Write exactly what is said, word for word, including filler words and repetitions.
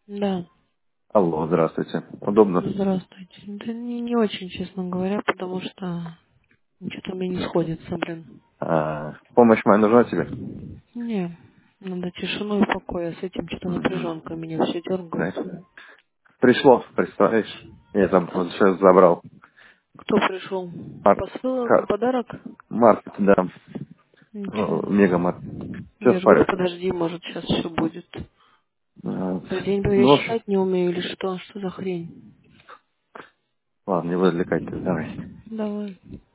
Да, Алло, здравствуйте. Удобно? здравствуйте. Да не, не очень, честно говоря, потому что что-то мне не сходится, блин. А, помощь моя нужна тебе? Не, надо тишину и покой, а с этим что-то Мгм. напряженка меня все дергает. Да. Пришло, представляешь? Я там вот сейчас забрал. Кто пришел? Марк, Посылка, ка- подарок? маркет, да. Ничего О, себе. Мегамаркет. Все Я в же говорю, порядке. подожди, может сейчас все будет. А, День я Ну, в общем, считать не умею или что? Что за хрень? ладно, не буду отвлекать, давай. Давай.